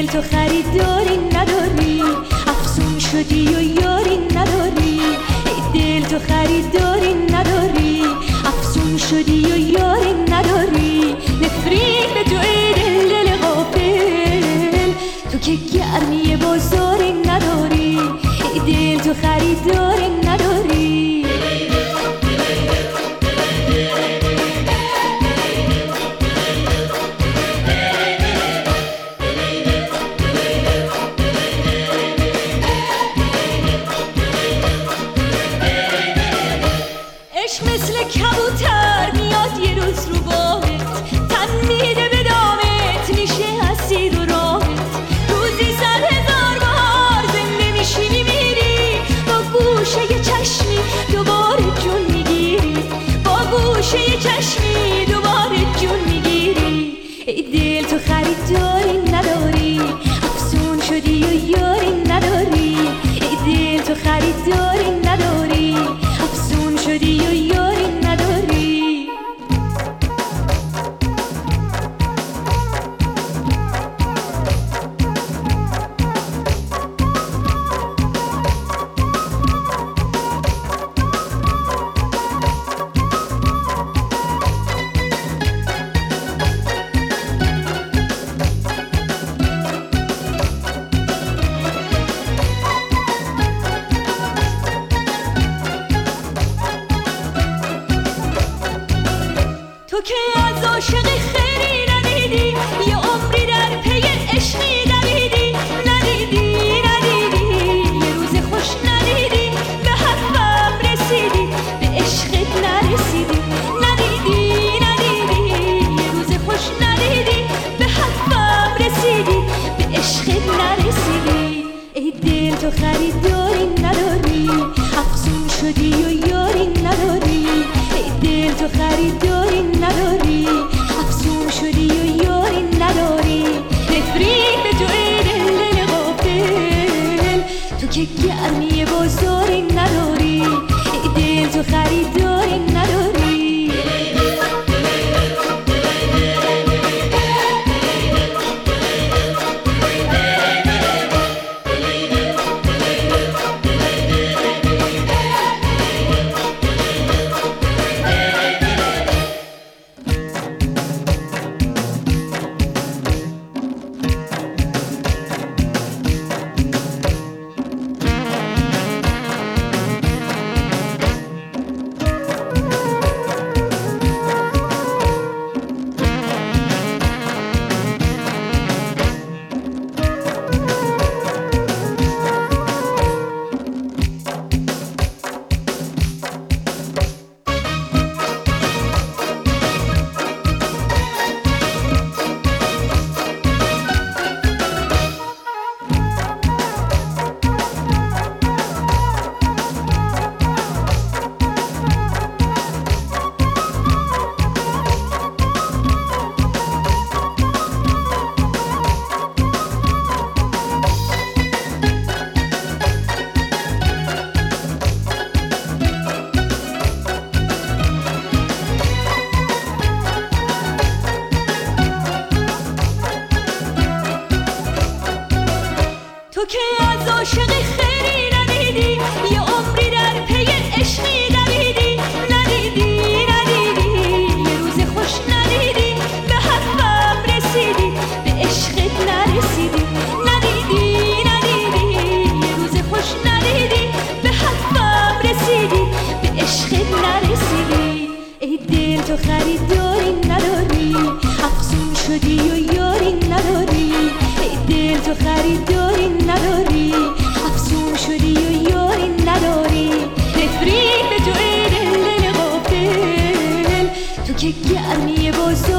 تو خریداری نداری، افسون شدی و یاری نداری. ای دل تو خریداری نداری، افسون شدی و یاری نداری. نفرین به تو ای دل غافل، تو که گرمی بازاری نداری. ای دل تو خریداری نداری. مثل کبوتر میاد یه روز رو باهت، تن میده به دامت، میشه اسیر و راهت. روزی 100,000 بار زنده میشینی میری، با گوشه یه چشمی دوباره جون میگیری. با گوشه یه چشمی دوباره جون میگیری. ای دل تو خریداری نداری، افسون شدی و یاری نداری. ای دل تو خریداری نداری، افسون شدی و یاری نداری. تو که از عاشقی خیری ندیدی، یه عمری در پی عشقی دویدی. ندیدی یه روز خوش ندیدی، به حرفم رسیدی به عشقت نرسیدی. ندیدی یه روز خوش ندیدی، به حرفم رسیدی به عشقت نرسیدی. ای دل تو خریداری نداری، افسون شدی و یاری نداری. ای دل تو خریداری نداری، افسون شدی و یاری نداری. نفرین به تو ای دل غافل، تو که گرمی بازاری نداری. ای دل تو خریداری نداری. تو که از عاشقی خیری ندیدی، یه عمری در پی عشقی دویدی. ندیدی یه روز خوش ندیدی، به حرفم رسیدی به عشقت نرسیدی. ندیدی یه روز خوش ندیدی، به حرفم رسیدی به عشقت نرسیدی. ای دل تو خریداری نداری، افسون شدی و یاری نداری. ای دل تو خریداری نداری، افسون شدی و یاری نداری. نفرین به تو ای دل غافل، تو که گرمی بازار